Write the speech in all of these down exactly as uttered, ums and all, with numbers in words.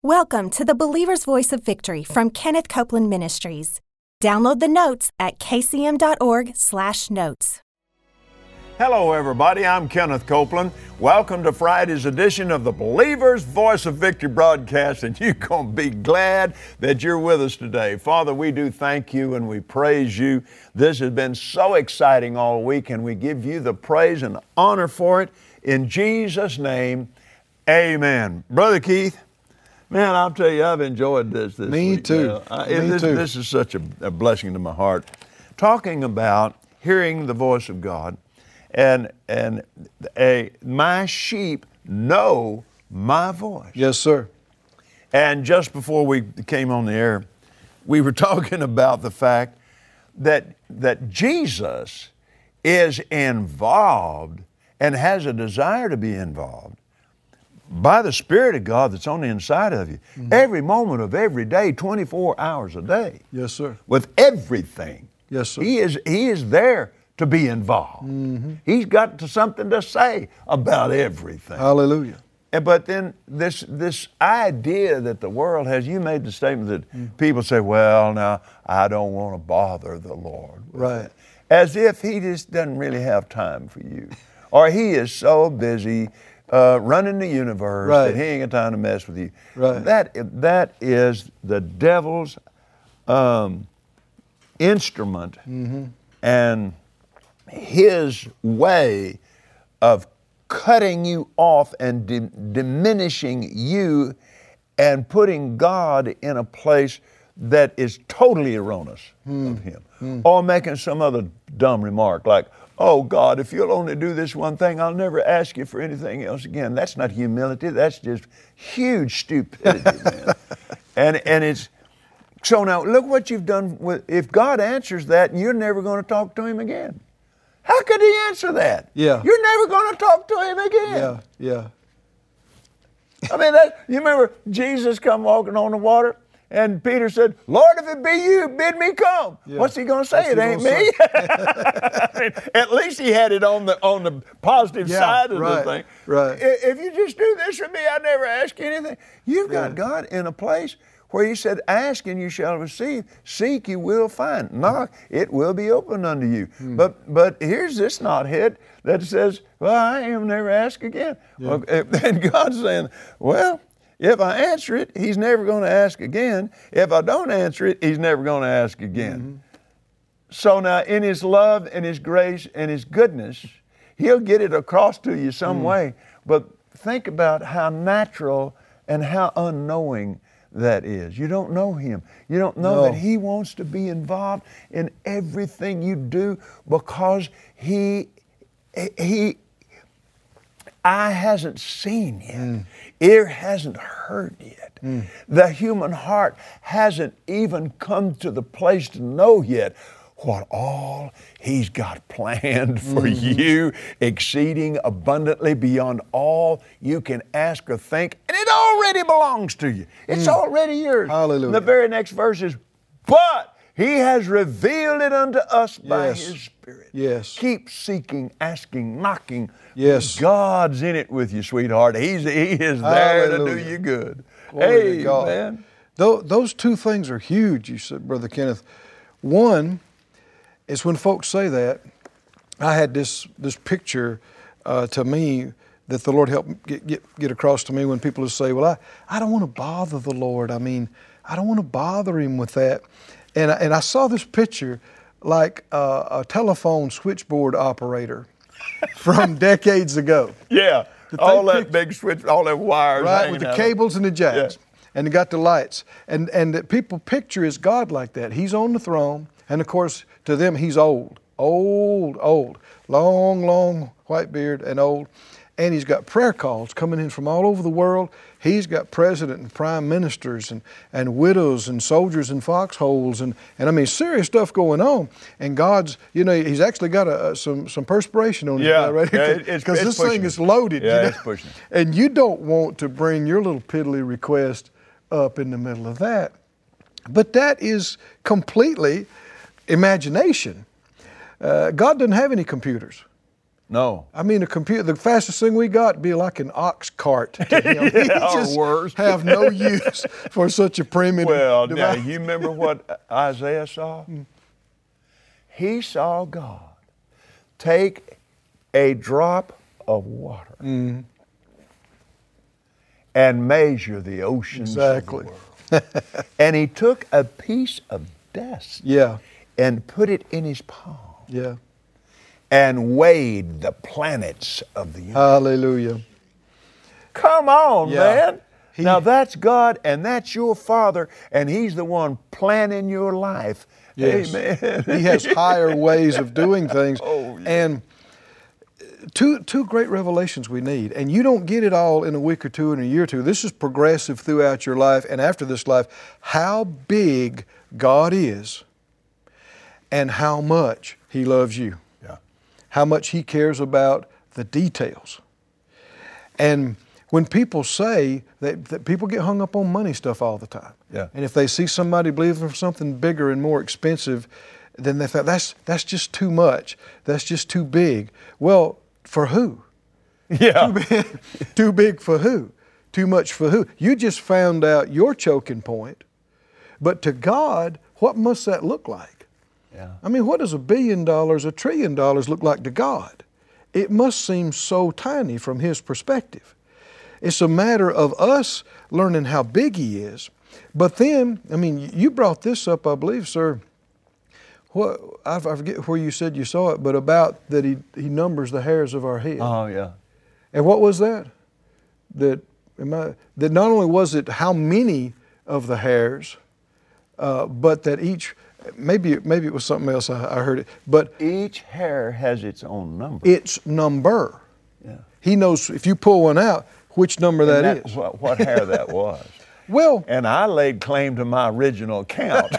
Welcome to the Believer's Voice of Victory from Kenneth Copeland Ministries. Download the notes at k c m dot org slash notes. Hello, everybody. I'm Kenneth Copeland. Welcome to Friday's edition of the Believer's Voice of Victory broadcast, and you're going to be glad that you're with us today. Father, we do thank you and we praise you. This has been so exciting all week, and we give you the praise and honor for it. In Jesus' name, amen. Brother Keith, man, I'll tell you, I've enjoyed this this Me week. too. Now, I, Me this, too. This is such a, a blessing to my heart. Talking about hearing the voice of God, and and a my sheep know my voice. Yes, sir. And just before we came on the air, we were talking about the fact that that Jesus is involved and has a desire to be involved by the Spirit of God that's on the inside of you. Mm-hmm. Every moment of every day, twenty-four hours a day. Yes, sir. With everything. Yes, sir. He is, he is there to be involved. Mm-hmm. He's got to, something to say about everything. Hallelujah. And, but then this this idea that the world has, you made the statement that mm. people say, well, now, I don't want to bother the Lord. Right. It. As if he just doesn't really have time for you. Or he is so busy Uh, running the universe, right. that he ain't got time to mess with you. Right. That that is the devil's um, instrument, mm-hmm. and his way of cutting you off and di- diminishing you, and putting God in a place that is totally erroneous mm. of him, mm. or making some other dumb remark like, oh, God, if you'll only do this one thing, I'll never ask you for anything else again. That's not humility. That's just huge stupidity, man. And and it's, so now look what you've done with, if God answers that, you're never going to talk to him again. How could he answer that? Yeah. You're never going to talk to him again. Yeah, yeah. I mean, that, you remember Jesus come walking on the water? And Peter said, Lord, if it be you, bid me come. Yeah. What's he going to say? What's it ain't me. I mean, at least he had it on the on the positive yeah, side of right, the thing. Right. If you just do this for me, I never ask you anything. You've got yeah. God in a place where he said, ask and you shall receive. Seek, you will find. Knock, it will be opened unto you. Hmm. But but here's this knothead that says, well, I am never ask again. Yeah. Well, and God's saying, well, if I answer it, he's never going to ask again. If I don't answer it, he's never going to ask again. Mm-hmm. So now in his love and his grace and his goodness, he'll get it across to you some mm. way. But think about how natural and how unknowing that is. You don't know him. You don't know no. that he wants to be involved in everything you do, because he, he, eye hasn't seen yet. Mm. Ear hasn't heard yet. Mm. The human heart hasn't even come to the place to know yet what all he's got planned for mm-hmm. you, exceeding abundantly beyond all you can ask or think. And it already belongs to you. It's mm. already yours. Hallelujah. And the very next verse is, but he has revealed it unto us by yes. his Spirit. Yes. Keep seeking, asking, knocking. Yes. God's in it with you, sweetheart. He's He is there Hallelujah. to do you good. Glory to God. Amen. Those, those two things are huge, you said, Brother Kenneth. One is when folks say that, I had this this picture uh, to me that the Lord helped get, get, get across to me when people say, well, I, I don't want to bother the Lord. I mean, I don't want to bother him with that. And, and I saw this picture like uh, a telephone switchboard operator from decades ago. Yeah, all that picked, big switch, all that wires. Right, with the cables and the jacks. Yeah. And they got the lights. And and the people picture his God like that. He's on the throne. And of course, to them, he's old, old, old. Long, long white beard and old. And he's got prayer calls coming in from all over the world. He's got president and prime ministers and, and widows and soldiers in foxholes and, and I mean serious stuff going on. And God's, you know, he's actually got a, some some perspiration on his yeah, guy, right? Because yeah, this thing is loaded. Yeah, you know? it's pushing. And you don't want to bring your little piddly request up in the middle of that. But that is completely imagination. Uh, God doesn't have any computers. No. I mean, a computer, the fastest thing we got would be like an ox cart to him. He Yeah, or just worse. have no use for such a primitive Well, now, device. you remember what Isaiah saw? He saw God take a drop of water Mm-hmm. and measure the oceans Exactly. of the world. And he took a piece of dust Yeah, and put it in his palm yeah. and weighed the planets of the universe. Hallelujah. Come on, Yeah. man. He- now that's God and that's your Father, and He's the one planning your life. Yes. Amen. He has higher ways of doing things. Oh, yeah. And two two great revelations we need. And you don't get it all in a week or two, in a year or two. This is progressive throughout your life and after this life. How big God is and how much He loves you. Yeah. How much He cares about the details. And when people say that, that people get hung up on money stuff all the time. Yeah. And if they see somebody believing for something bigger and more expensive, then they think that's that's just too much. That's just too big. Well, for who? Yeah. Too big, too big for who? Too much for who? You just found out your choking point. But to God, what must that look like? Yeah. I mean, what does a billion dollars, a trillion dollars look like to God? It must seem so tiny from His perspective. It's a matter of us learning how big He is. But then, I mean, you brought this up, I believe, sir. What I forget where you said you saw it, but about that He He numbers the hairs of our head. Oh, yeah. And what was that? That am I, that not only was it how many of the hairs, uh, but that each maybe maybe it was something else. I, I heard it, but Each hair has its own number. its number. Yeah. He knows if you pull one out, which number And that is. What, what hair that was. Well, And I laid claim to my original count.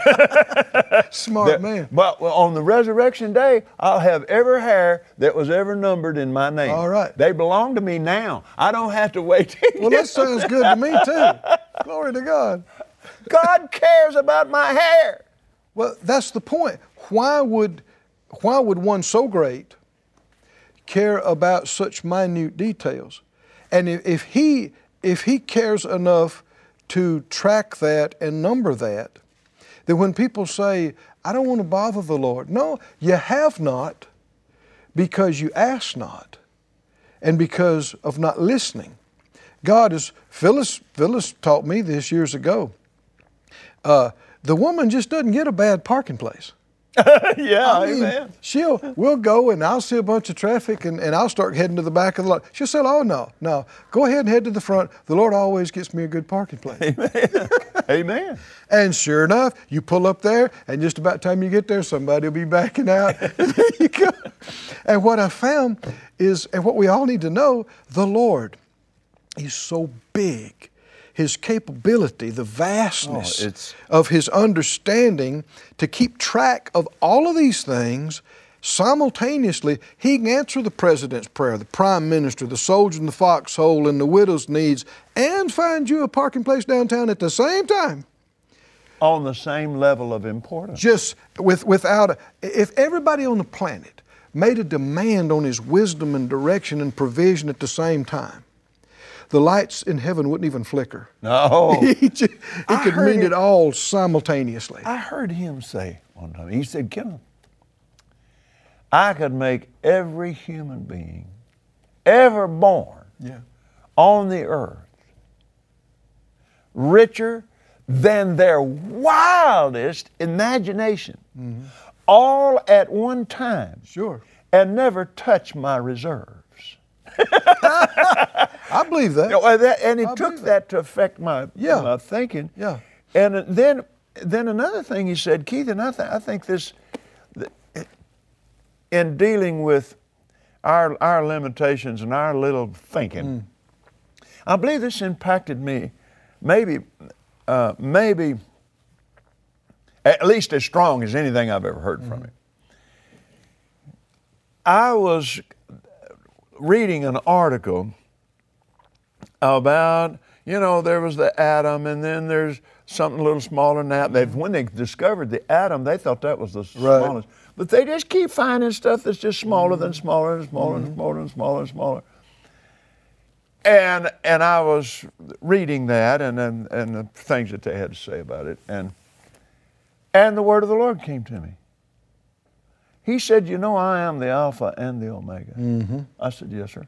smart That- man. But on the resurrection day, I'll have every hair that was ever numbered in my name. All right. They belong to me now. I don't have to wait. till Well, that sounds good to me too. Glory to God. God cares about my hair. Well, that's the point. Why would, why would one so great care about such minute details? And if, if he, if he cares enough to track that and number that, then when people say, I don't want to bother the Lord. No, you have not because you ask not and because of not listening. God is, Phyllis, Phyllis taught me this years ago. Uh, the woman just doesn't get a bad parking place. Yeah, I mean, amen. she'll, we'll go and I'll see a bunch of traffic and, and I'll start heading to the back of the lot. She'll say, oh no, no, go ahead and head to the front. The Lord always gets me a good parking place. Amen. And sure enough, you pull up there and just about the time you get there, somebody will be backing out. And there you go. And what I found is, and what we all need to know, the Lord, He's so big. His capability, the vastness Oh, it's- of His understanding to keep track of all of these things simultaneously. He can answer the president's prayer, the prime minister, the soldier in the foxhole, and the widow's needs, and find you a parking place downtown at the same time. On the same level of importance. Just with, without, a, if everybody on the planet made a demand on His wisdom and direction and provision at the same time, the lights in heaven wouldn't even flicker. No. he ju- he I could heard mean it- it all simultaneously. I heard him say one time, he said, Kenneth, I could make every human being ever born Yeah. on the earth richer than their wildest imagination, all at one time, Sure. and never touch my reserves. I believe that. You know, and that- and it I took believe that to affect my, Yeah. my thinking. Yeah. And then, then another thing he said, Keith, and I, th- I think this, th- in dealing with our, our limitations and our little thinking, I believe this impacted me, maybe, uh, maybe at least as strong as anything I've ever heard from him. I was reading an article about you know, there was the atom, and then there's something a little smaller than that. They, when they discovered the atom, they thought that was the Right. smallest. But they just keep finding stuff that's just smaller than smaller and smaller and smaller and smaller and smaller. And and I was reading that and and, and the things that they had to say about it, and and the word of the Lord came to me. He said, "You know, I am the Alpha and the Omega." Mm-hmm. I said, "Yes, sir."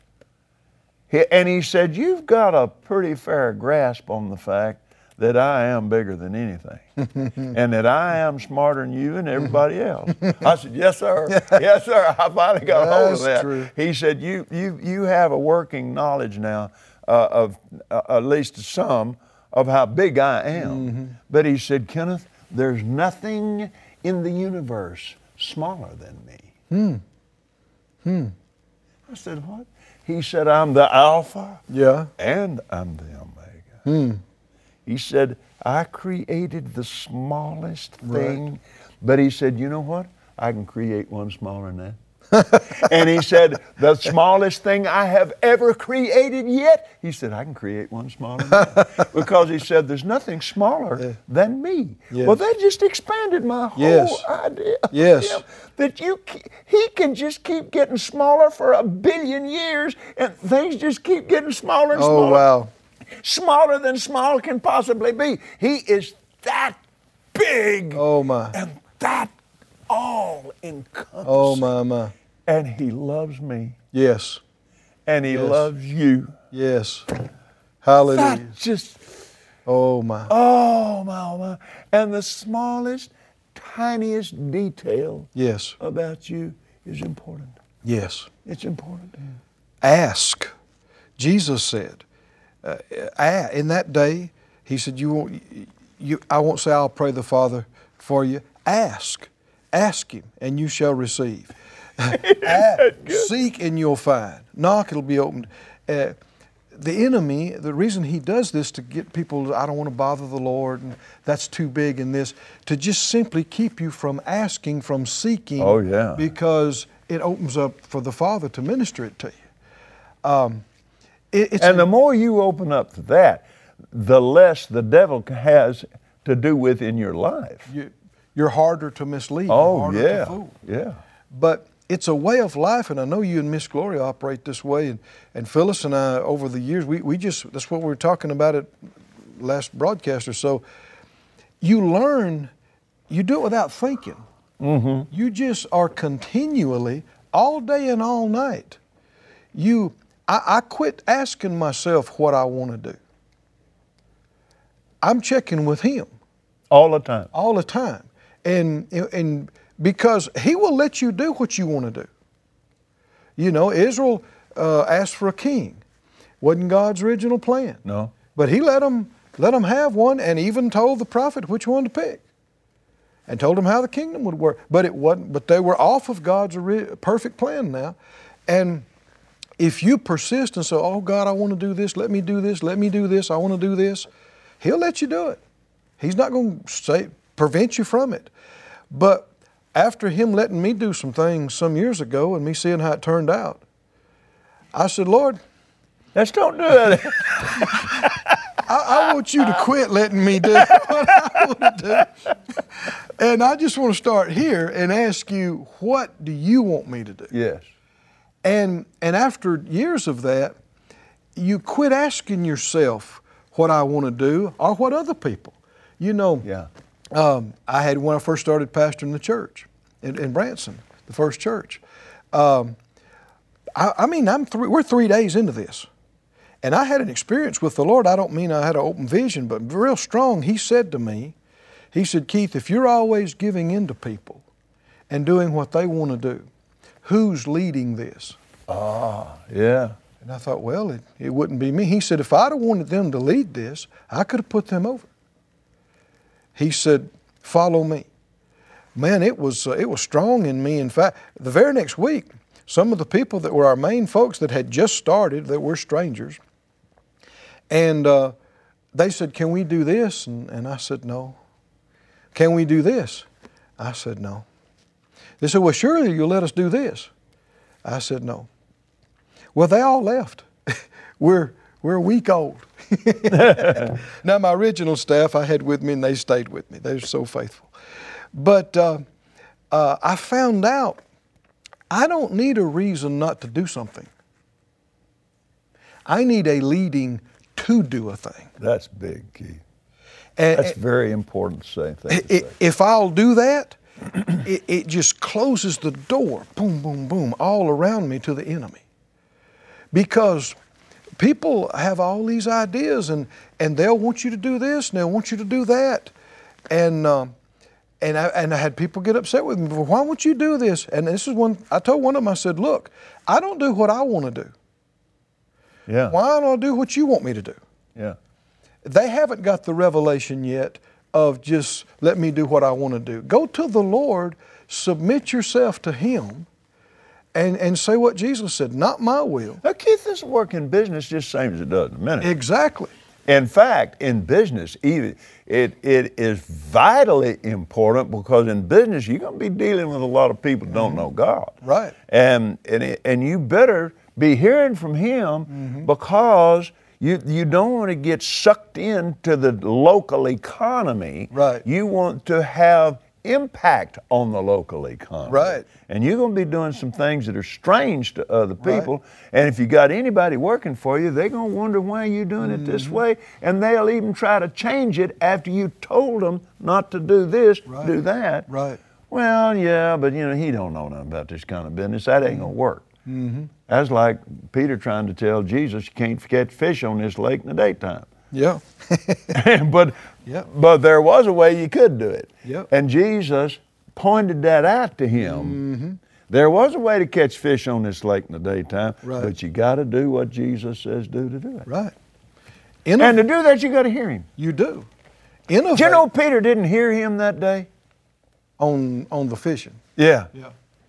He, and he said, "You've got a pretty fair grasp on the fact that I am bigger than anything, and that I am smarter than you and everybody else." I said, "Yes, sir. Yes, sir." I finally got a hold of that. True. He said, "You you you have a working knowledge now uh, of uh, at least some of how big I am." Mm-hmm. But he said, "Kenneth, there's nothing in the universe smaller than me." Hmm. Hmm. I said, "What?" He said, "I'm the Alpha Yeah. and I'm the Omega." Hmm. He said, "I created the smallest Right. thing," but he said, "You know what? I can create one smaller than that." And he said, "The smallest thing I have ever created yet," he said, "I can create one smaller than that." Because he said, "There's nothing smaller Yeah. than me." Yes. Well, that just expanded my whole Yes. idea. of Yes. him, that you, ke- he can just keep getting smaller for a billion years, and things just keep getting smaller and Oh, smaller. wow. Smaller than small can possibly be. He is that big Oh, my. and that all encompassing. Oh, my, my. And he loves me, Yes. and he Yes. loves you. Yes. Hallelujah. That just, Oh, my. oh my, oh my. And the smallest, tiniest detail Yes. about you is important. Yes. It's important. Ask. Jesus said, uh, a- in that day, he said, "You won't. You. I won't say I'll pray the Father for you. Ask, ask Him, and you shall receive. Ask, seek, and you'll find. Knock, it'll be opened." Uh, the enemy, the reason he does this to get people, I don't want to bother the Lord, and that's too big in this, to just simply keep you from asking, from seeking. Oh, yeah. Because it opens up for the Father to minister it to you. Um, it, it's And the more you open up to that, the less the devil has to do with in your life. you, you're harder to mislead. Oh, you're harder yeah, to fool. yeah. But it's a way of life, and I know you and Miss Gloria operate this way, and, and Phyllis and I, over the years, we, we just, that's what we were talking about at last broadcast or so. You learn, you do it without thinking. Mm-hmm. You just are continually, all day and all night. You, I, I quit asking myself what I want to do. I'm checking with Him All the time. all the time, and and because He will let you do what you want to do. You know, Israel uh, asked for a king. Wasn't God's original plan. No. But He let them let them have one, and even told the prophet which one to pick, and told them how the kingdom would work. But it wasn't. But they were off of God's ori- perfect plan now, and if you persist and say, "Oh God, I want to do this. Let me do this. Let me do this. I want to do this," He'll let you do it. He's not going to say prevent you from it. But after Him letting me do some things some years ago and me seeing how it turned out, I said, "Lord, Let's don't do it." I, I want you to quit letting me do what I want to do. And I just want to start here and ask you, what do you want me to do?" Yes. And and after years of that, you quit asking yourself what I want to do or what other people. You know, Yeah. um, I had when I first started pastoring the church in, in Branson, the first church. Um, I, I mean, I'm three, we're three days into this, and I had an experience with the Lord. I don't mean I had an open vision, but real strong. He said to me, He said, "Keith, if you're always giving in to people and doing what they want to do, who's leading this?" Ah, yeah. And I thought, well, it, it wouldn't be me. He said, if I'd have wanted them to lead this, I could have put them over. He said, "Follow me." Man, it was uh, it was strong in me. In fact, the very next week, some of the people that were our main folks that had just started, that were strangers, and uh, they said, "Can we do this?" And, and I said, "No." "Can we do this?" I said, "No." They said, "Well, surely you'll let us do this." I said, "No." Well, they all left. we're we're a week old. Now, my original staff I had with me, and they stayed with me. They were so faithful. But uh, uh, I found out I don't need a reason not to do something. I need a leading to do a thing. That's big, Keith. And, That's very important to say. Thing to it, say. If I'll do that, it, it just closes the door, boom, boom, boom, all around me to the enemy. Because people have all these ideas, and, and they'll want you to do this, and they'll want you to do that. And um, and I, and I had people get upset with me, well, why won't you do this? And this is one, I told one of them, I said, look, I don't do what I want to do. Yeah. Why don't I do what you want me to do? Yeah. They haven't got the revelation yet of just let me do what I want to do. Go to the Lord, submit yourself to Him, and, and say what Jesus said, not my will. Now, Keith, this work in business just same as it does in a minute. Exactly. In fact, in business, even it, it is vitally important, because in business you're going to be dealing with a lot of people who don't know God. Right. And and it, and you better be hearing from Him, mm-hmm. because you you don't want to get sucked into the local economy. Right. You want to have impact on the local economy. Right. And you're going to be doing some things that are strange to other people. Right. And if you got anybody working for you, they're going to wonder why you're doing mm-hmm. it this way. And they'll even try to change it after you told them not to do this, right. do that. Right. Well, yeah, but you know, he don't know nothing about this kind of business. That ain't going to work. Mm-hmm. That's like Peter trying to tell Jesus, you can't catch fish on this lake in the daytime. Yeah. but Yep. but there was a way you could do it. Yep. And Jesus pointed that out to him. Mm-hmm. There was a way to catch fish on this lake in the daytime, right. but you got to do what Jesus says do to do it. Right. Innov- and to do that, you got to hear Him. You do. Innovate. Do you know Peter didn't hear Him that day? On on the fishing. Yeah. Yeah.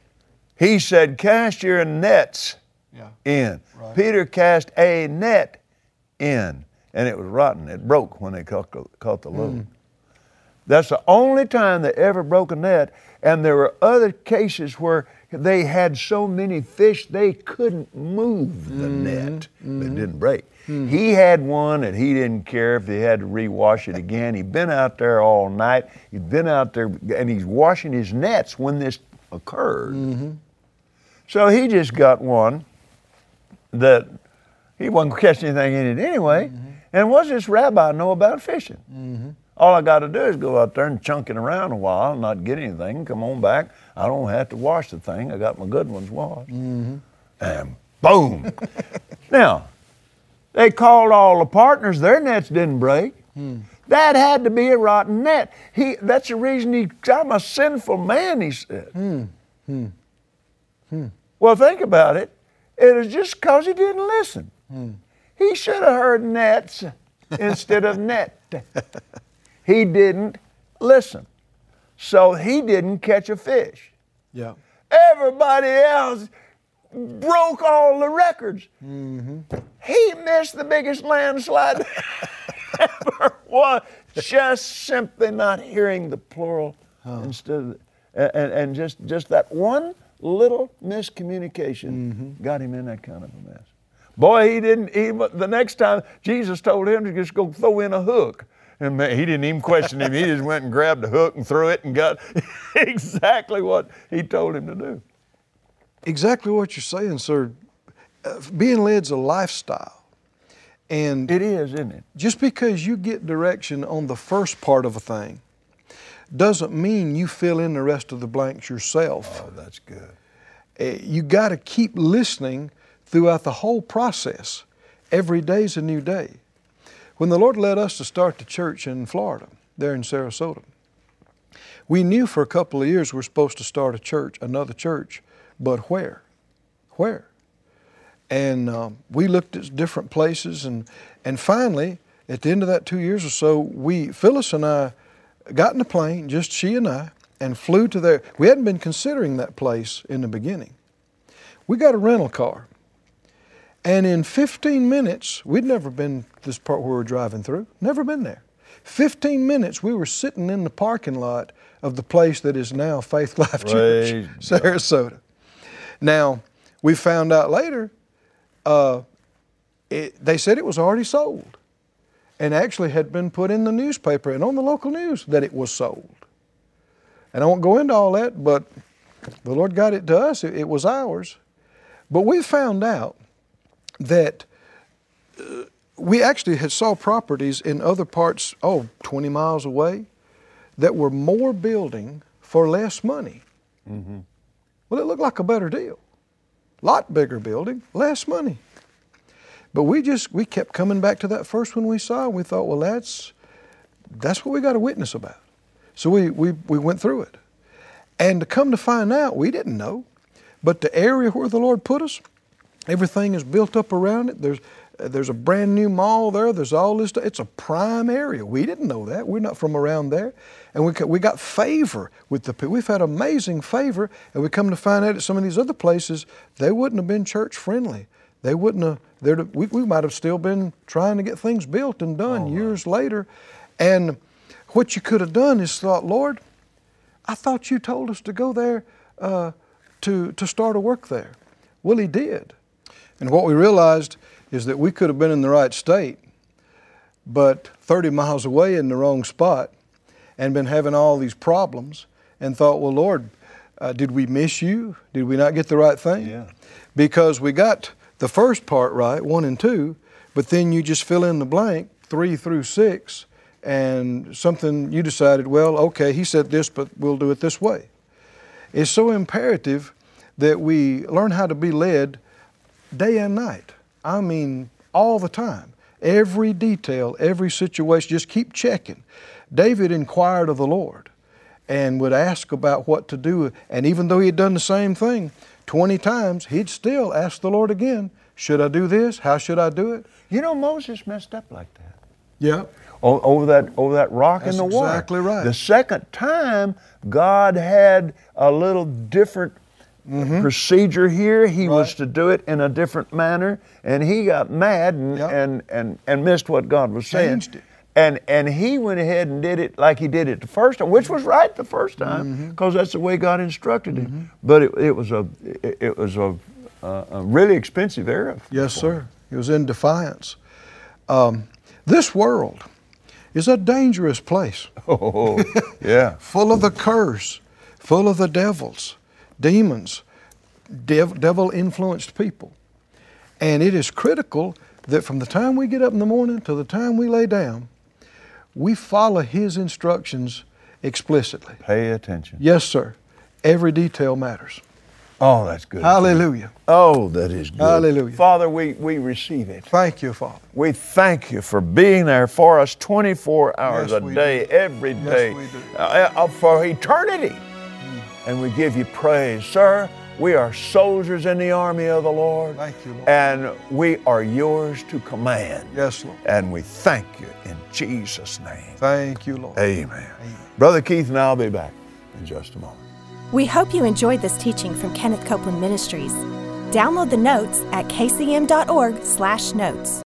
He said, cast your nets yeah. in. Right. Peter cast a net in, and it was rotten. It broke when they caught the, caught the load. Mm. That's the only time they ever broke a net, and there were other cases where they had so many fish they couldn't move the mm-hmm. net, mm-hmm. but it didn't break. Mm-hmm. He had one that he didn't care if he had to rewash it again. He'd been out there all night. He'd been out there, and he's washing his nets when this occurred. Mm-hmm. So he just got one that he wasn't catching anything in it anyway. Mm-hmm. And what's this rabbi know about fishing? Mm-hmm. All I got to do is go out there and chunk it around a while and not get anything, come on back. I don't have to wash the thing. I got my good ones washed. Mm-hmm. And boom. Now, they called all the partners. Their nets didn't break. Mm. That had to be a rotten net. He, that's the reason he, I'm a sinful man, he said. Mm. Mm. Mm. Well, think about it. It was just because he didn't listen. Mm. He should have heard nets instead of net. He didn't listen. So he didn't catch a fish. Yeah. Everybody else broke all the records. Mm-hmm. He missed the biggest landslide ever was, just simply not hearing the plural huh. instead of, and, and just, just that one little miscommunication mm-hmm. got him in that kind of a mess. Boy, he didn't, he, the next time Jesus told him to just go throw in a hook. And he didn't even question him. He just went and grabbed the hook and threw it and got exactly what he told him to do. Exactly what you're saying, sir. Uh, being led's a lifestyle. And it is, isn't it? Just because you get direction on the first part of a thing doesn't mean you fill in the rest of the blanks yourself. Oh, that's good. Uh, you got to keep listening throughout the whole process. Every day's a new day. When the Lord led us to start the church in Florida, there in Sarasota, we knew for a couple of years we were supposed to start a church, another church, but where? Where? And um, we looked at different places, and and finally, at the end of that two years or so, we, Phyllis and I, got in a plane, just she and I, and flew to there. We hadn't been considering that place in the beginning. We got a rental car. And in fifteen minutes, we'd never been this part where we're driving through, never been there. fifteen minutes, we were sitting in the parking lot of the place that is now Faith Life Church, Sarasota. Now, we found out later, uh, it, they said it was already sold. and actually had been put in the newspaper and on the local news that it was sold. And I won't go into all that, but the Lord got it to us. It, it was ours. But we found out that uh, we actually had saw properties in other parts, oh, twenty miles away, that were more building for less money. Mm-hmm. Well, it looked like a better deal. Lot bigger building, less money. But we just, we kept coming back to that first one we saw. We thought, well, that's, that's what we got to witness about. So we, we, we went through it. And to come to find out, we didn't know, but the area where the Lord put us, everything is built up around it. There's, there's a brand new mall there. There's all this stuff. It's a prime area. We didn't know that. We're not from around there. And we, we got favor with the people. We've had amazing favor, and we come to find out that some of these other places, they wouldn't have been church friendly. They wouldn't have, we, we might have still been trying to get things built and done oh, years right. later. And what you could have done is thought, Lord, I thought you told us to go there uh, to, to start a work there. Well, He did. And what we realized is that we could have been in the right state, but thirty miles away in the wrong spot and been having all these problems and thought, well, Lord, uh, did we miss you? Did we not get the right thing? Yeah. Because we got the first part right, one and two, but then you just fill in the blank, three through six, and something you decided, well, okay, He said this, but we'll do it this way. It's so imperative that we learn how to be led day and night. I mean, all the time. Every detail, every situation, just keep checking. David inquired of the Lord and would ask about what to do. And even though he had done the same thing twenty times, he'd still ask the Lord again, should I do this? How should I do it? You know, Moses messed up like that. Yeah. O- over that over that rock That's in the water. Exactly right. The second time, God had a little different mm-hmm. procedure here. He right. was to do it in a different manner, and he got mad and yep. and, and, and missed what God was saying. Changed it. And and he went ahead and did it like he did it the first time, which was right the first time, because mm-hmm. that's the way God instructed him. Mm-hmm. But it, it was a it, it was a, a, a really expensive area. Yes, sir. He was in defiance. Um, this world is a dangerous place. Oh, yeah. Full of the curse, full of the devils, demons, dev- devil-influenced people. And it is critical that from the time we get up in the morning to the time we lay down, we follow His instructions explicitly. Pay attention. Yes, sir. Every detail matters. Oh, that's good. Hallelujah. Oh, that is good. Hallelujah. Father, we, we receive it. Thank you, Father. We thank you for being there for us twenty-four hours Yes, a we day, do. every Yes, day, we do. Uh, uh, for eternity. Mm. And we give you praise. Sir, we are soldiers in the army of the Lord. Thank you, Lord. And we are yours to command. Yes, Lord. And we thank you in Jesus' name. Thank you, Lord. Amen. Amen. Brother Keith and I'll be back in just a moment. We hope you enjoyed this teaching from Kenneth Copeland Ministries. Download the notes at k c m dot org slash notes.